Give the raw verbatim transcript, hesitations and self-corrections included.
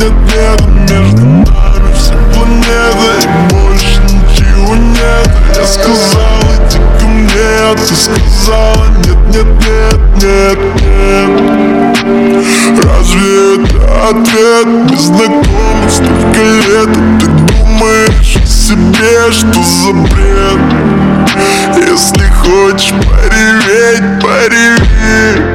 нет, нет, между нами все планеты, и больше ничего нет. Я сказал, иди ко мне, а ты сказала нет, нет, нет, нет, нет. Разве это ответ? Мы знакомы столько лет, а ты думаешь о себе, что за бред? Если хочешь пореветь, пореви.